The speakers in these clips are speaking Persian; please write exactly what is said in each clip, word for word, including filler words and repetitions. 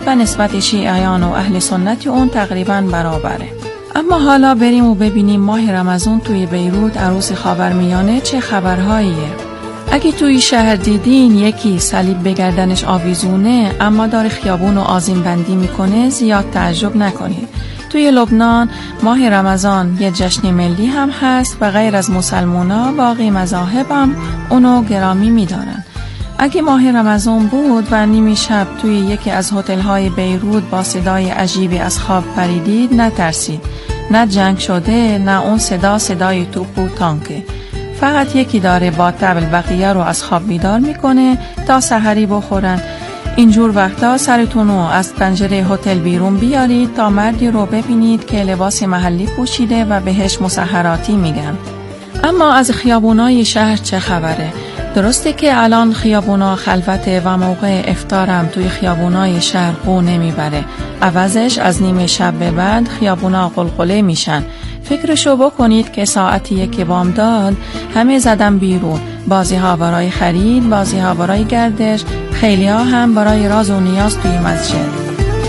و نسبت شیعیان و اهل سنت اون تقریباً برابره. اما حالا بریم و ببینیم ماه رمضان توی بیروت عروس خاورمیانه چه خبرهاییه. اگه توی شهر دیدین یکی صلیب به گردنش آویزونه اما داره خیابون و آذین بندی میکنه زیاد تعجب نکنید. توی لبنان ماه رمضان یه جشن ملی هم هست و غیر از مسلمونا باقی مذاهب هم اونو گرامی میدارن. اگه ماه رمضان بود و نیمی شب توی یکی از هتل‌های بیروت با صدای عجیبی از خواب پریدید نترسید. نه جنگ شده نه اون صدا صدای توپ و تانکه. فقط یکی داره با طبل بقیه رو از خواب بیدار میکنه تا سحری بخورن. اینجور وقتا سرتون رو از پنجره هتل بیرون بیارید تا مردی رو ببینید که لباس محلی پوشیده و بهش مسحراتی میگن. اما از خیابونای شهر چه خبره؟ درسته که الان خیابونا خلوته و موقع افطارم توی خیابونای شهر بو نمیبره. عوضش از نیمه شب به بعد خیابونا قلقله میشن. فکرشو بکنید که ساعتی یک بامداد همه زدن بیرون. بازی ها برای خرید، بازی ها برای گردش، خیلی ها هم برای راز و نیاز توی مسجد.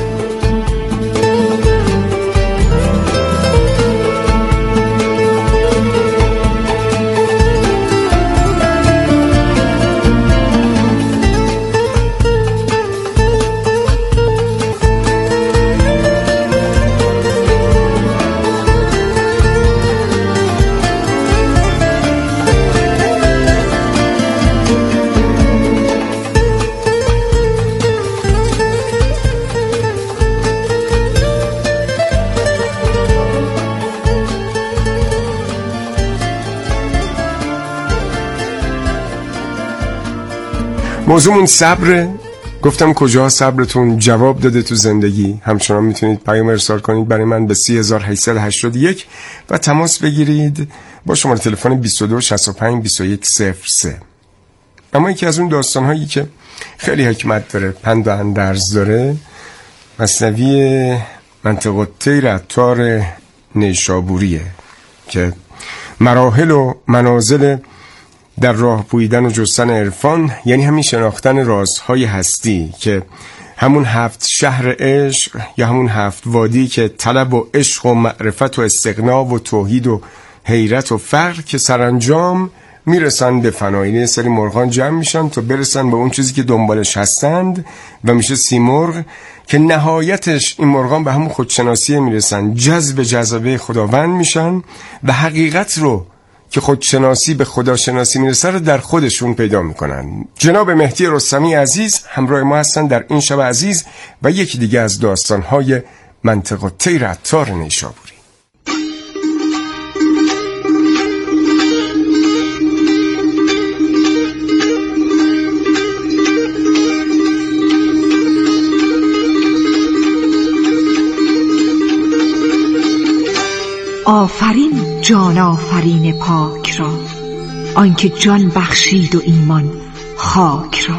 موضوعمون صبره. گفتم کجا صبرتون جواب داده تو زندگی. همچنان میتونید پیام ارسال کنید برای من به سی هزار و هشتصد و هشتاد و یک و تماس بگیرید با شماره تلفن بیست و دو شصت و پنج بیست و یک صفر سه. اما یکی از اون داستان هایی که خیلی حکمت داره، پند و اندرز داره، مثنوی منطقه الطیر عطار نیشابوریه که مراحل و منازل در راه پویدن و جستن عرفان، یعنی همین شناختن رازهای هستی که همون هفت شهر عشق یا همون هفت وادی که طلب و عشق و معرفت و استغنا و توحید و حیرت و فقر که سرانجام میرسن به فنایی. یه سری مرغان جمع میشن تا برسن به اون چیزی که دنبالش هستند و میشه سیمرغ که نهایتش این مرغان به همون خودشناسی میرسن، جذب جذبه خداوند میشن و حقیقت رو که خودشناسی به خداشناسی میرسه رو در خودشون پیدا میکنن. جناب مهدی رستمی عزیز همراه ما هستن در این شب عزیز و یکی دیگه از داستانهای منطقه الطیر عطار نیشابوری. آفرین جان آفرین پاک را، آنکه جان بخشید و ایمان خاک را.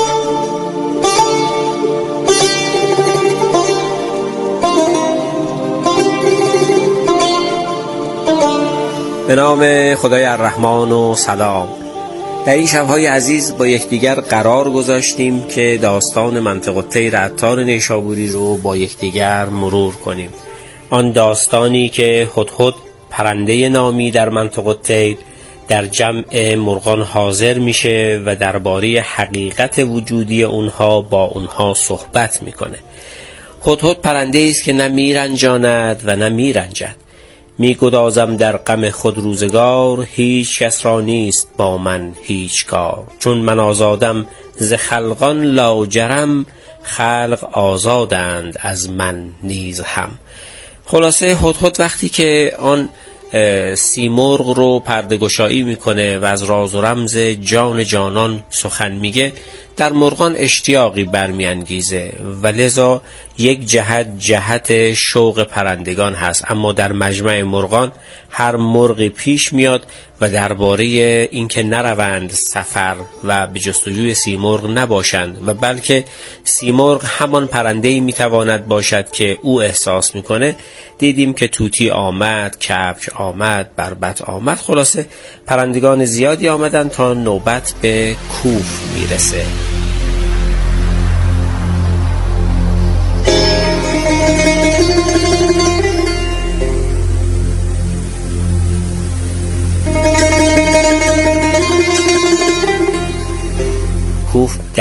به نام خدای الرحمن و سلام. در این شب‌های عزیز با یکدیگر قرار گذاشتیم که داستان منطقه الطیر عطار نیشابوری رو با یکدیگر مرور کنیم. آن داستانی که هدهد پرنده نامی در منطقه الطیر در جمع مرغان حاضر میشه و درباره حقیقت وجودی اونها با اونها صحبت میکنه. هدهد پرنده است که نه میرنجاند و نه میرنجد. میگدازم در غم خود روزگار، هیچ کس را نیست با من هیچ کار. چون من آزادم ز خلقان لاجرم، خلق آزادند از من نیز هم. خلاصه هدهد وقتی که آن سیمرغ رو پرده گشایی میکنه و از راز و رمز جان جانان سخن میگه، در مرغان اشتیاقی برمیانگیزه و لذا یک جهت جهت شوق پرندگان هست. اما در مجمع مرغان هر مرغی پیش میاد و درباره اینکه نروند سفر و به جستجوی سیمرغ نباشند و بلکه سیمرغ همان پرنده‌ای میتواند باشد که او احساس میکنه، دیدیم که طوطی آمد، کبک آمد، بربط آمد. خلاصه پرندگان زیادی آمدن تا نوبت به کوف میرسه.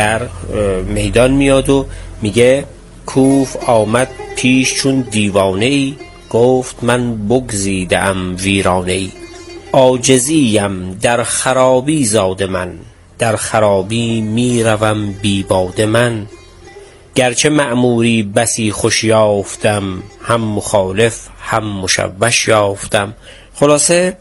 در میدان میاد و میگه کوف آمد پیش چون دیوانه ای، گفت من بگزیدم ویرانه ای. عاجزیم در خرابی زاد من، در خرابی میروم بی باد من. گرچه مأموری بسی خوش یافتم، هم مخالف هم مشوش یافتم. خلاصه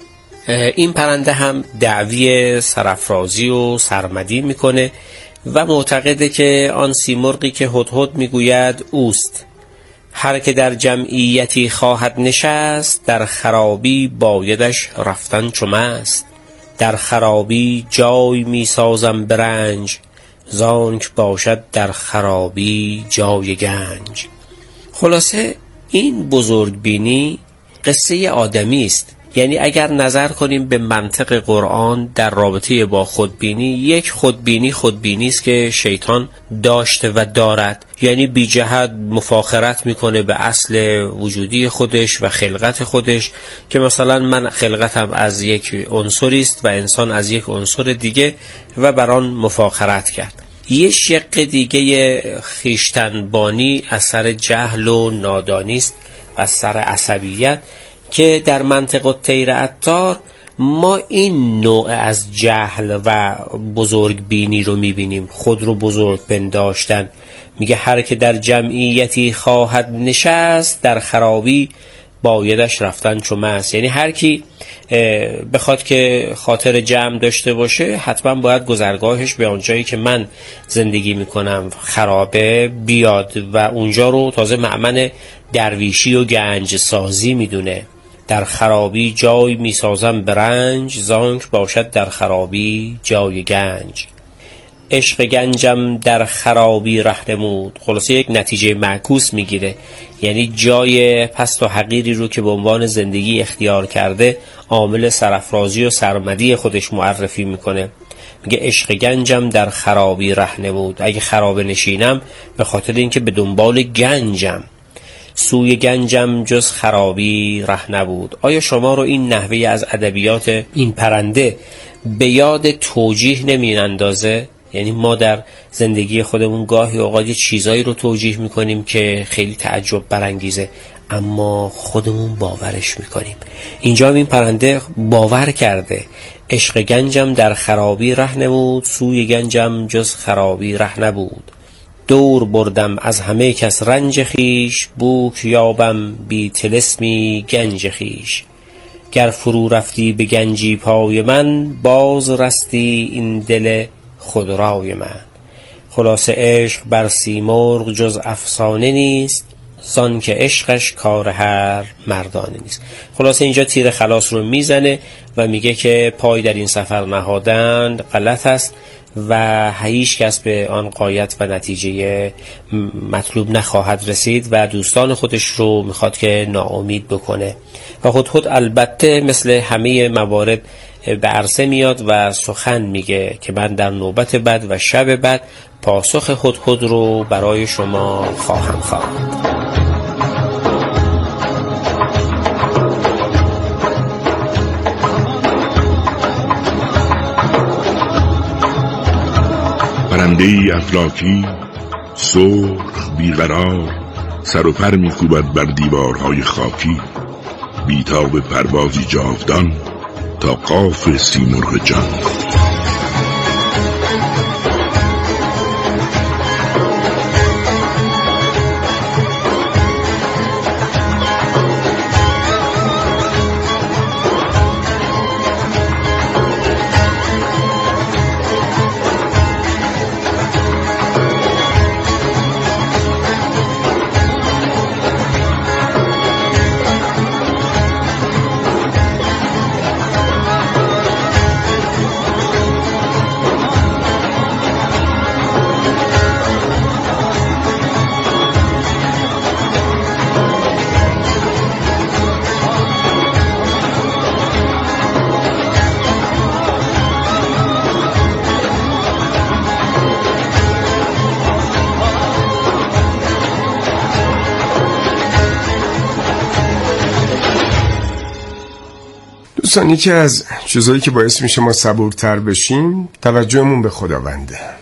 این پرنده هم دعوی سرافرازی و سرمدی میکنه و معتقده که آن سیمرغی که هدهد میگوید اوست. هر که در جمعیتی خواهد نشست، در خرابی بایدش رفتن چو مست. در خرابی جای میسازم برنج، زانک باشد در خرابی جای گنج. خلاصه این بزرگبینی قصه آدمی است. یعنی اگر نظر کنیم به منطق قرآن در رابطه با خودبینی، یک خودبینی خودبینی است که شیطان داشته و دارد. یعنی بی جهت مفاخرت میکنه به اصل وجودی خودش و خلقت خودش، که مثلا من خلقتم از یک عنصری است و انسان از یک عنصر دیگه و بر آن مفاخرت کرد. یه شق دیگه خویشتنبانی از سر جهل و نادانی است، از سر عصبیت، که در منطق الطیر عطار ما این نوع از جهل و بزرگ بینی رو میبینیم، خود رو بزرگ پنداشتن. میگه هر که در جمعیتی خواهد نشست، در خرابی بایدش رفتن چو مست. یعنی هر کی بخواد که خاطر جمع داشته باشه، حتما باید گذرگاهش به اونجایی که من زندگی میکنم خرابه بیاد و اونجا رو تازه مأمن درویشی و گنج سازی میدونه. در خرابی جای میسازم برنج، زانک باشد در خرابی جای گنج. عشق گنجم در خرابی ره نمود. خلاصه یک نتیجه معکوس میگیره، یعنی جای پست و حقیری رو که به عنوان زندگی اختیار کرده عامل سرافرازی و سرمدی خودش معرفی میکنه. میگه عشق گنجم در خرابی ره نمود. اگه خرابه نشینم به خاطر اینکه به دنبال گنجم، سوی گنجم جز خرابی ره نبود. آیا شما رو این نحوه از ادبیات این پرنده به یاد توجیه نمی اندازه؟ یعنی ما در زندگی خودمون گاهی اوقات چیزایی رو توجیه میکنیم که خیلی تعجب برانگیزه، اما خودمون باورش میکنیم. اینجا این پرنده باور کرده. عشق گنجم در خرابی ره نمود، سوی گنجم جز خرابی ره نبود. دور بردم از همه کس رنج خیش، بوک یابم بی طلسمی گنج خیش. گر فرو رفتی به گنجی پای من، باز رستی این دل خودرای من. خلاصه عشق بر سیمرغ جز افسانه نیست، زان که عشقش کار هر مردانه نیست. خلاصه اینجا تیر خلاص رو میزنه و میگه که پای در این سفر نهادن غلط است و هیچ کس به آن غایت و نتیجه مطلوب نخواهد رسید و دوستان خودش رو میخواد که ناامید بکنه. و هدهد البته مثل همه موارد به عرصه میاد و سخن میگه که من در نوبت بعد و شب بعد پاسخ هدهد رو برای شما خواهم خواند. پرنده‌ای افلاکی سرخ بیقرار، سر و پر می‌کوبد بر دیوارهای خاکی. بیتاب پروازی جاودان تا قاف سیمرغ جان. دوستان، یکی از چیزایی که باعث میشه ما صبورتر بشیم توجهمون به خداونده.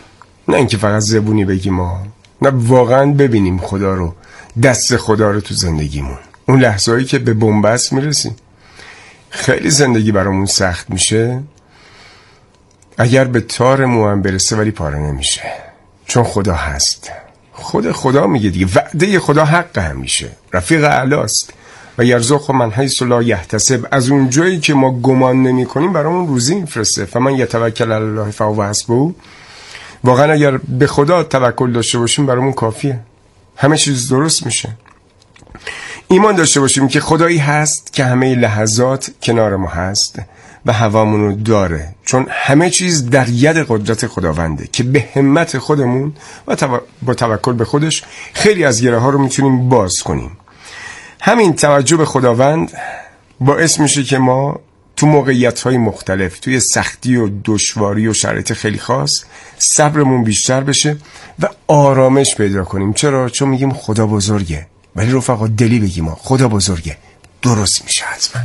نه اینکه فقط زبونی بگیم ما، نه واقعا ببینیم خدا رو، دست خدا رو تو زندگیمون. اون لحظه‌ای که به بنبست میرسیم خیلی زندگی برامون سخت میشه، اگر به تار مو هم برسه ولی پاره نمیشه، چون خدا هست. خود خدا میگه دیگه، وعده خدا حق همیشه، رفیق اعلاست و یرزق من حیث لا یحتسب، از اون جایی که ما گمان نمی کنیم برامون روزی میفرسته. فمن یتوکل علی الله فهو حسبه. واقعا اگر به خدا توکل داشته باشیم برامون کافیه، همه چیز درست میشه. ایمان داشته باشیم که خدایی هست که همه لحظات کنار ما هست و هوامونو داره، چون همه چیز در ید قدرت خداونده که به همت خودمون و تو... با توکل به خودش خیلی از گره ها رو میتونیم باز کنیم. همین توجه به خداوند باعث میشه که ما تو موقعیت های مختلف، توی سختی و دشواری و شرایط خیلی خاص، صبرمون بیشتر بشه و آرامش پیدا کنیم. چرا؟ چون میگیم خدا بزرگه. ولی رفقا دلی بگیم خدا بزرگه، درست میشه حتما.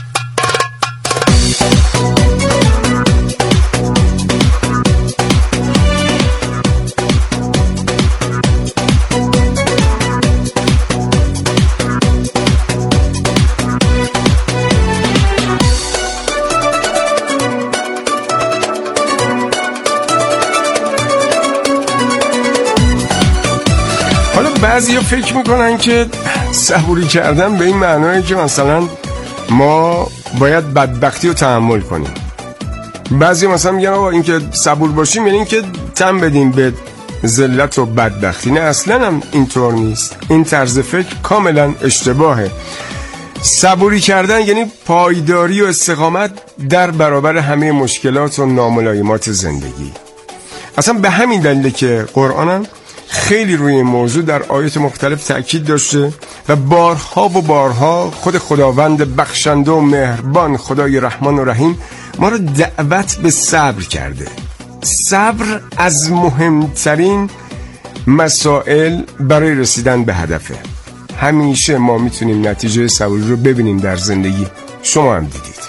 بعضی ها فکر میکنن که صبوری کردن به این معنایی که مثلا ما باید بدبختی رو تحمل کنیم. بعضی مثلا میگن آقا این که صبور باشیم یعنی این که تن بدیم به ذلت و بدبختی. نه، اصلا هم اینطور نیست. این طرز فکر کاملا اشتباهه. صبوری کردن یعنی پایداری و استقامت در برابر همه مشکلات و ناملایمات زندگی. اصلا به همین دلیله که قرآنم خیلی روی این موضوع در آیات مختلف تأکید داشته و بارها و بارها خود خداوند بخشنده و مهربان، خدای رحمان و رحیم، ما رو دعوت به صبر کرده. صبر از مهمترین مسائل برای رسیدن به هدفه. همیشه ما میتونیم نتیجه صبر رو ببینیم در زندگی. شما هم دیدید.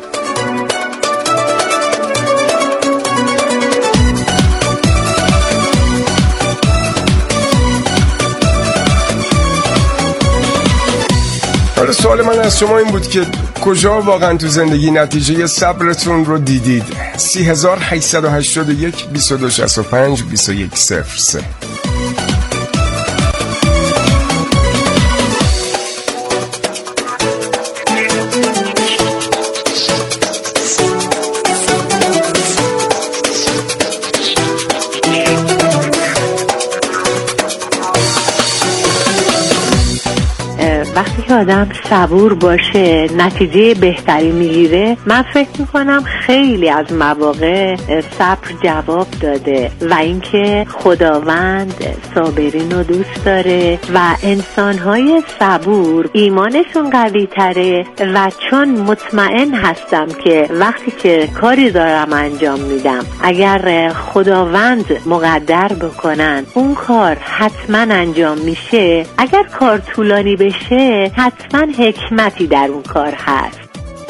سوال من از شما این بود که کجا واقعا تو زندگی نتیجه صبرتون رو دیدید؟ سی هزار هشتصد و هشتاد و یک بیست و دو شصت و پنج بیست و یک صفر سه. وقتی که آدم صبور باشه نتیجه بهتری میگیره، من فکر میکنم خیلی از مواقع صبر جواب داده و اینکه خداوند صابرین رو دوست داره و انسانهای صبور ایمانشون قوی تره و چون مطمئن هستم که وقتی که کاری دارم انجام میدم اگر خداوند مقدر بکنن اون کار حتما انجام میشه. اگر کار طولانی بشه حتما حکمتی در اون کار هست.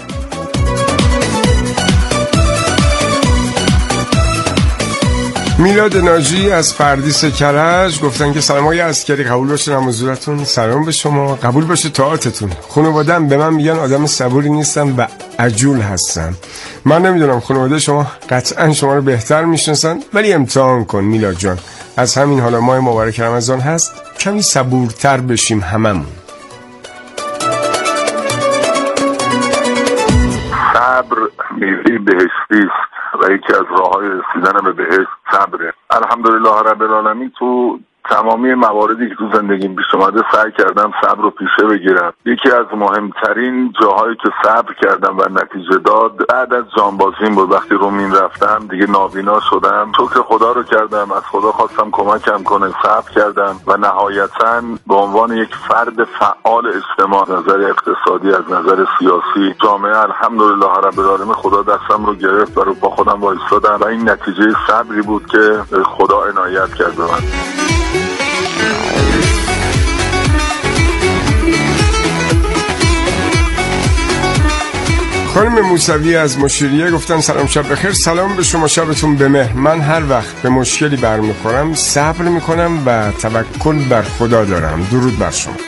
میلاد ناجی از پردیس کرج گفتن که سلام های عسکری، قبول باشه نمازورتون. سلام به شما، قبول باشه طاعتتون. خانواده‌ام به من میگن آدم صبوری نیستم و عجول هستم. من نمیدونم، خانواده شما قطعا شما رو بهتر میشناسن، ولی امتحان کن میلاد جان. از همین حالا ماه مبارک رمضان هست کمی صبورتر بشیم هممون. صبر میوه بهشتی است و یکی از راه‌های رسیدن به بهشت صبره. الحمدلله رب العالمین تو تمامی مواردی که تو زندگیم پیش اومده سعی کردم صبر رو پیشه بگیرم. یکی از مهمترین جاهایی که صبر کردم و نتیجه داد بعد از جانبازیم بود. وقتی رومین رفتم دیگه نابینا شدم، شکر خدا رو کردم، از خدا خواستم کمکم کنه، صبر کردم و نهایتاً به عنوان یک فرد فعال اجتماع، از نظر اقتصادی، از نظر سیاسی، جامعه، الحمدلله رب العالمین خدا دستم رو گرفت و رو با خودم وایسادم و این نتیجه صبری بود که خدا عنایت کرد به من. خانم موسوی از مشیریه گفتن سلام شب بخیر. سلام به شما، شبتون به مهر. من هر وقت به مشکلی برمیخورم صبر میکنم و توکل بر خدا دارم. درود بر شما.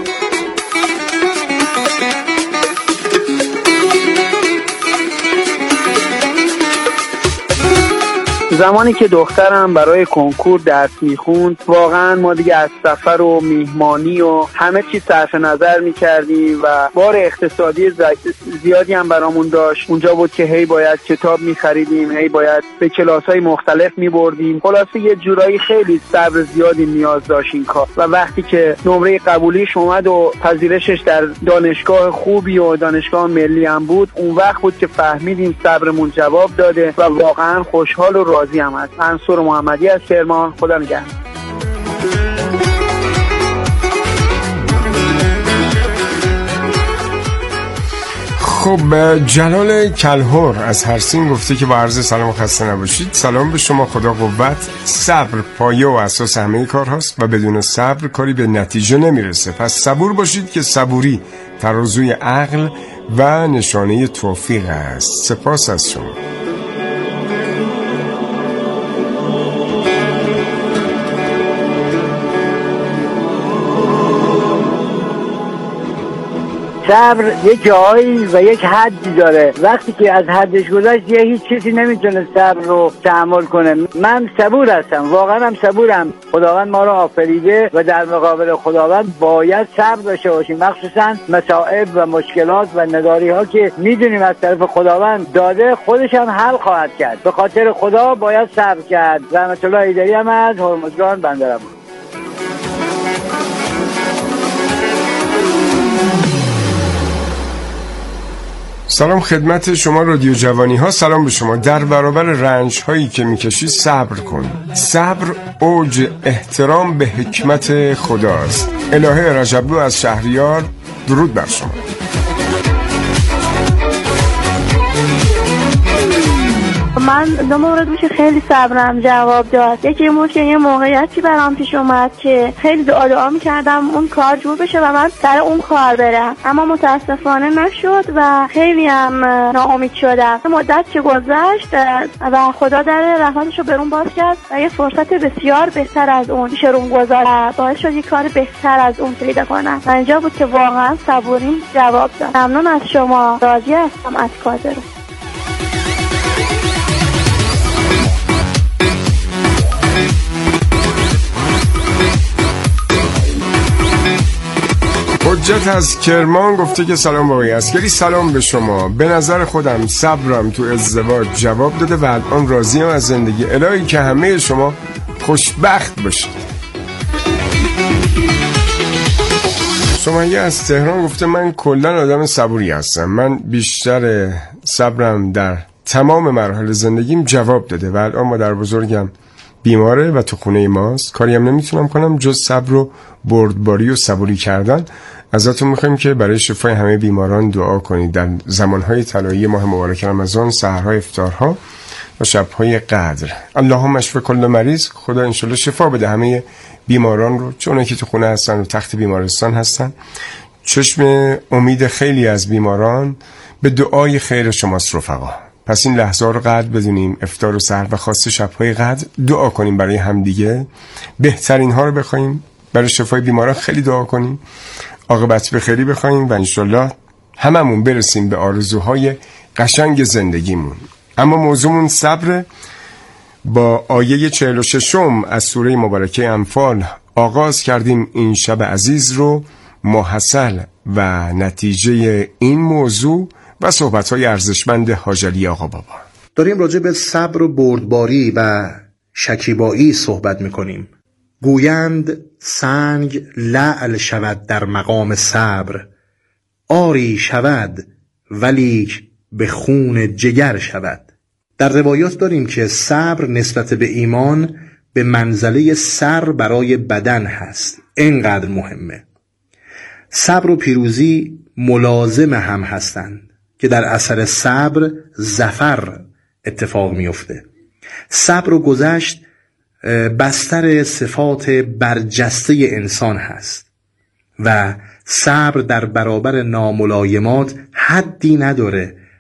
زمانی که دخترم برای کنکور درس میخوند واقعا ما دیگه از سفر و میهمانی و همه چیز صرف نظر میکردیم و بار اقتصادی زیادی هم برامون داشت. اونجا بود که هی باید کتاب میخریدیم، هی باید به کلاس‌های مختلف میبردیم. خلاصه یه جورایی خیلی صبر زیادی نیاز داشت این کار و وقتی که نمره قبولیش اومد و پذیرشش در دانشگاه خوبی و دانشگاه ملی هم بود، اون وقت بود که فهمیدیم صبرمون جواب داده و واقعا خوشحال و راضی هم هست. منصور محمدی از کرمان. خدا نگهدار. خب جلال کلهور از هرسین گفته که با عرض سلام و خسته نباشید. سلام به شما، خدا قوت. صبر پایه و اساس همه کار هست و بدون صبر کاری به نتیجه نمیرسه. پس صبور باشید که صبوری ترازوی عقل و نشانه توفیق است. سپاس از شما. صبر یک جایی و یک حدی داره. وقتی که از حدش گذشت یه هیچ چیزی نمیتونه صبر رو تحمل کنه. من صبور هستم، واقعا هم صبورم. خداوند ما رو آفریده و در مقابل خداوند باید صبر داشته باشیم، مخصوصا مصائب و مشکلات و نداری ها که میدونیم از طرف خداوند داده، خودش هم حل خواهد کرد. به خاطر خدا باید صبر کرد. رحمت الله ایدری هم از هرمزگان بندرعباس. سلام خدمت شما رادیو جوانی ها. سلام به شما. در برابر رنج هایی که میکشی صبر کن. صبر اوج احترام به حکمت خداست. الهه رجبلو از شهریار. درود بر شما. من دو مورد بود که خیلی صبرم جواب داد. یکی این بود که یه موقعیتی برام پیش اومد که خیلی دعا دعا می‌کردم اون کار جور بشه و من سر اون کار برم، اما متاسفانه نشد و خیلی هم ناامید شدم. مدت که گذشت و خدا در رحمتش رو برام باز کرد و یه فرصت بسیار بهتر از اون پیش روم گذاشت، باعث شد یه کار بهتر از اون پیدا کنم. و اینجا بود که واقعا صبوریم جواب داد. ممنون از شما. راضی هستم از کار رو. حجت از کرمان گفته که سلام آقای عسگری. سلام به شما. به نظر خودم صبرم تو ازدواج جواب داده و الان راضیم از زندگی. الهی که همه شما خوشبخت باشید. سمیه از تهران گفته من کلا آدم صبوری هستم. من بیشتر صبرم در تمام مراحل زندگیم جواب داده و الان مادر بزرگم بیماره و تو خونه ماست. کاری هم نمیتونم کنم جز صبر و بردباری و صبوری کردن. ازتون میخوایم که برای شفای همه بیماران دعا کنید در زمانهای طلایی ماه مبارک رمضان، سحرهای افطارها و شبهای قدر. اللهم اشف کل مریض. خدا انشالله شفا بده همه بیماران رو، چون که تو خونه هستن و تخت بیمارستان هستن. چشم امید خیلی از بیماران به دعای خیر شماست رفقا. پس این لحظه رو قدر بدونیم، افطار و سحر و خاص شبهای قدر دعا کنیم برای همدیگه، بهترین ها رو بخوایم، برای شفای بیماران خیلی دعا کنیم، عاقبت به خیری بخوایم و انشالله هممون برسیم به آرزوهای قشنگ زندگیمون. اما موضوعمون صبر. با آیه چهل و ششم از سوره مبارکه انفال آغاز کردیم این شب عزیز رو. محصل و نتیجه این موضوع و صحبت‌های ارزشمند حاج علی آقا بابا. داریم راجع به صبر و بردباری و شکیبایی صحبت میکنیم. گویند سنگ لعل شود در مقام صبر، آری شود ولیک به خون جگر شود. در روایات داریم که صبر نسبت به ایمان به منزله سر برای بدن هست. اینقدر مهمه. صبر و پیروزی ملازم هم هستند که در اثر صبر ظفر اتفاق میفته. صبر و گذشت بستر صفات برجسته انسان هست و صبر در برابر ناملایمات حدی نداره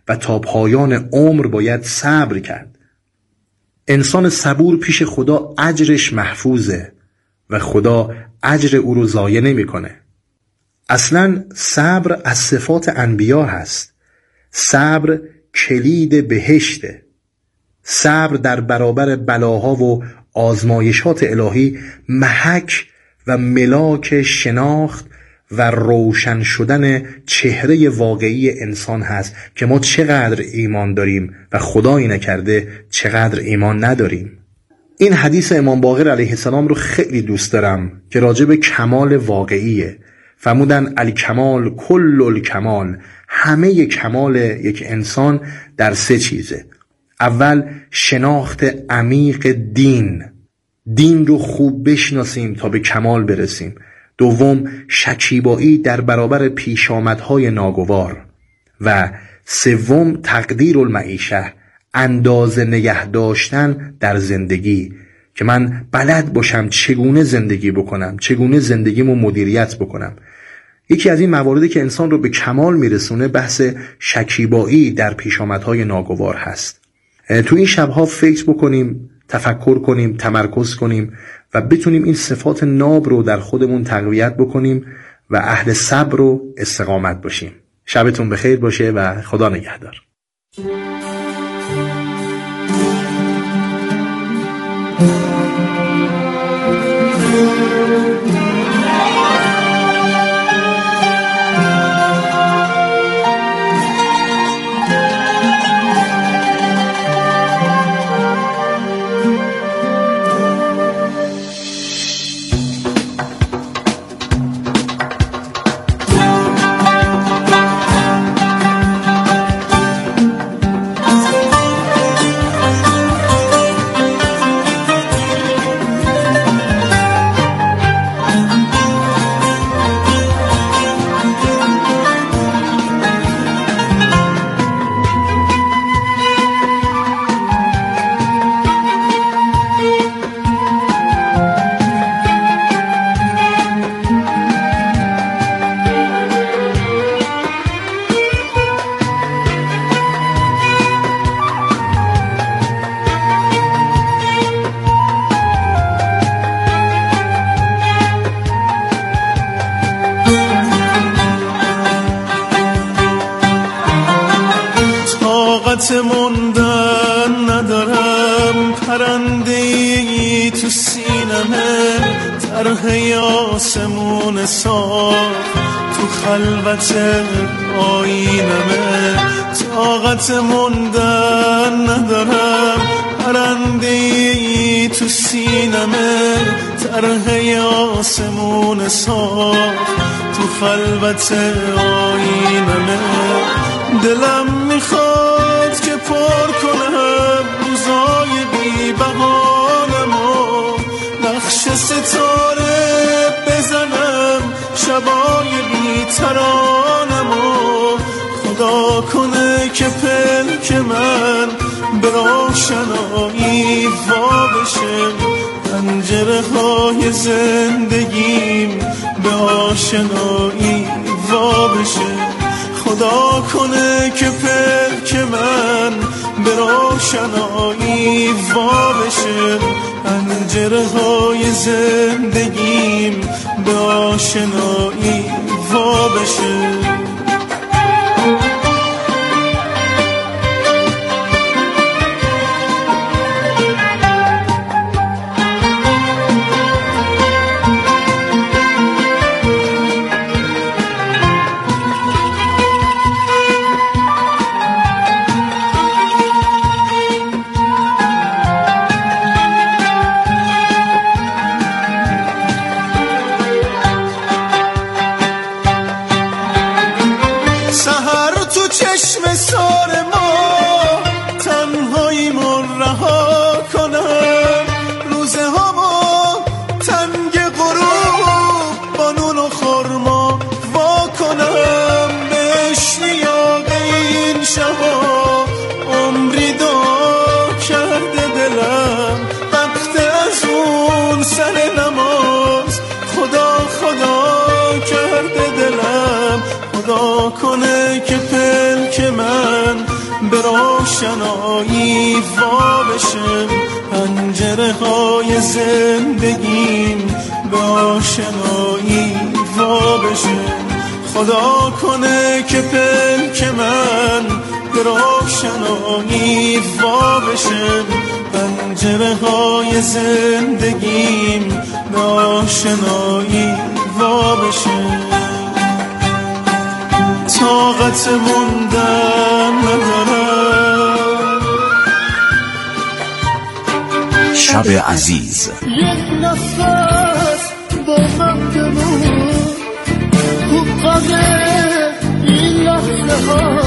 و تا پایان عمر باید صبر کرد. انسان صبور پیش خدا اجرش محفوظه و خدا اجر او رو ضایع نمی‌کنه. اصلاً صبر از صفات انبیا هست. صبر کلید بهشته. صبر در برابر بلاها و آزمایشات الهی محک و ملاک شناخت و روشن شدن چهره واقعی انسان هست که ما چقدر ایمان داریم و خدایی نکرده چقدر ایمان نداریم. این حدیث امام باقر علیه السلام رو خیلی دوست دارم که راجع به کمال واقعیه. فرمودن الکمال کل الکمال، همه کمال یک انسان در سه چیزه. اول شناخت عمیق دین، دین رو خوب بشناسیم تا به کمال برسیم. دوم شکیبایی در برابر پیشامدهای ناگوار و سوم تقدیر المعیشه، اندازه نگه داشتن در زندگی که من بلد باشم چگونه زندگی بکنم، چگونه زندگیمو مدیریت بکنم. یکی از این مواردی که انسان رو به کمال میرسونه بحث شکیبایی در پیشامدهای ناگوار هست. تو این شبها فکر بکنیم، تفکر کنیم، تمرکز کنیم و بتونیم این صفات ناب رو در خودمون تقویت بکنیم و اهل صبر و استقامت باشیم. شبتون بخیر باشه و خدا نگهدار. موندن ندارم، پرنده‌ای تو سینمه، طرح آسمون صاف تو خلوت آینمه. طاقت موندن ندارم، پرنده‌ای تو سینمه، طرح آسمون صاف تو خلوت آینمه. دلم میخواد که پر کنم روزای بی بهانمو، نقش ستاره بزنم شبای بی ترانمو. خدا کنه که پلک من به روشنایی وا بشه، پنجره های زندگیم به آشنایی وا بشه. خدا کنه که پلک من به روشنایی وا بشه، پنجره های زندگیم به آشنایی وا بشه. کنه که پلک من روشنایی وا بشه پنجره های زندگیم به آشنایی وا بشه خدا کنه که پلک من به روشنایی وا بشه پنجره های زندگیم به آشنایی وا بشه طاقت موندن ندارم شب عزیز یک نفس با من بمون خوب قدر این لحظه ها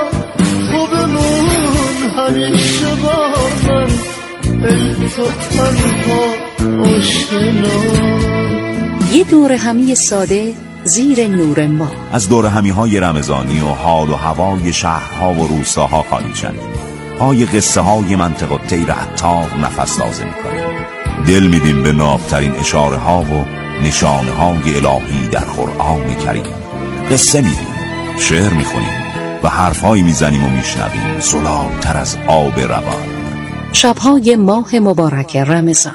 خوبمون همیشه با من ای تو تنها آشنا یه دور همی ساده زیر نور ما از دور همی های رمضانی و حال و هوای شهرها و روستاها خواهید شنید. پای قصه های منطقه الطیر عطار نفس لازم می‌کنیم. دل میدیم به نابترین اشاره ها و نشانه های الهی در قرآن کریم. قصه میگیم، شعر میخونیم و حرفهایی میزنیم و میشنویم زلالتر از آب روان. شبهای ماه مبارک رمضان.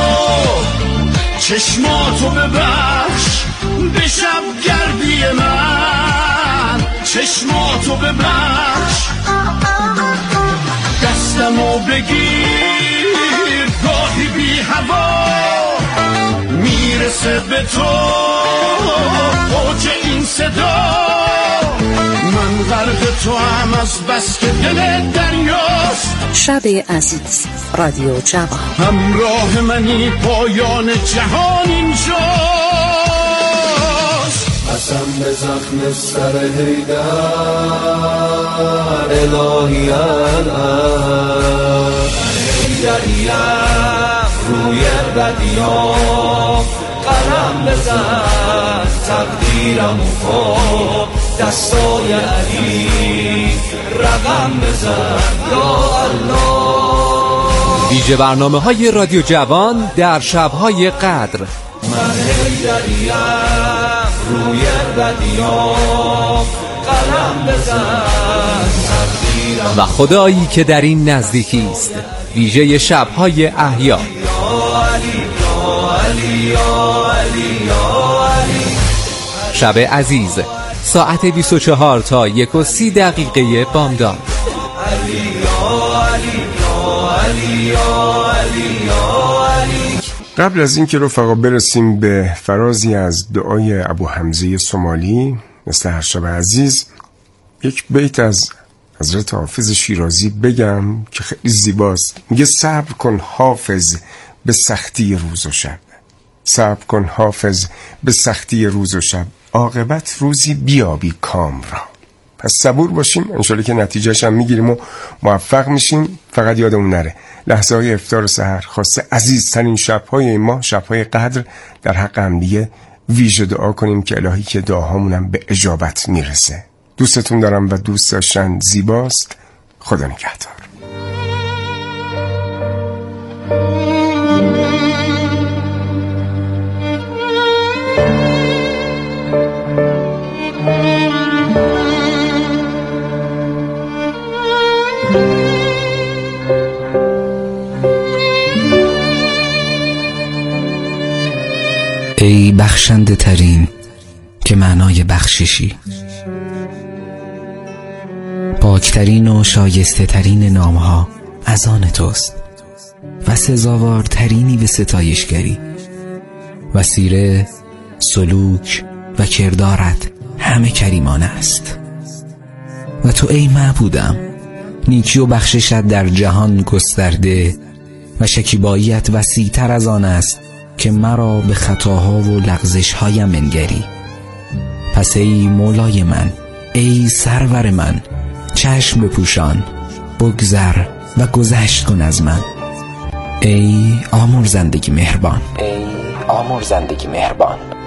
چشماتو ببخش به شب گردی من چشماتو ببخش دستمو بگیر گاهی بی هوا میرسه به تو اوج این صدا من غرق تو هم از بس که دل دریاست. شب عزیز رادیو جوان همراه منی پایان جهان اینجاست قسم به زخم سر حیدر الهی الان حیدریم روی بدیام قلم بزن تقدیرم خود دستای علی رقم بزن یا الله. ویژه برنامه های رادیو جوان در شبهای قدر. من حیدریم روی بدیام قلم بزن تقدیرم و خدایی که در این نزدیکی است. ویژه شبهای احیا. شب عزیز ساعت بیست و چهار تا یک و سی دقیقه بامداد. قبل از اینکه رفقا برسیم به فرازی از دعای ابو حمزه سومالی مثل هر شب عزیز، یک بیت از حضرت حافظ شیرازی بگم که خیلی زیباست. میگه صبر کن حافظ به سختی روز و شب، صبر کن حافظ به سختی روز و شب، عاقبت روزی بیابی کام را. پس صبور باشیم، انشالله که نتیجهش هم میگیریم و موفق میشیم. فقط یادمون نره لحظه های افطار و سحر خواسته عزیزترین شبهای این ماه، شبهای قدر، در حق هم دیگه ویژه دعا کنیم که الهی که دعاهامونم به اجابت میرسه. دوستتون دارم و دوست داشتن زیباست. خدا نگهدار. ای بخشنده ترین که معنای بخششی، پاکترین و شایسته ترین نامها از آن توست و سزاوارترینی به ستایشگری. و سیره، سلوک و کردارت همه کریمانه است. و تو ای معبودم نیکی و بخششت در جهان گسترده و شکیباییت وسیع‌تر از آن است که مرا به خطاها و لغزش‌هایم منگری. پس ای مولای من، ای سرور من، چشم بپوشان، بگذر و گذشت کن از من. ای آمرزندگی مهربان، ای آمرزندگی مهربان.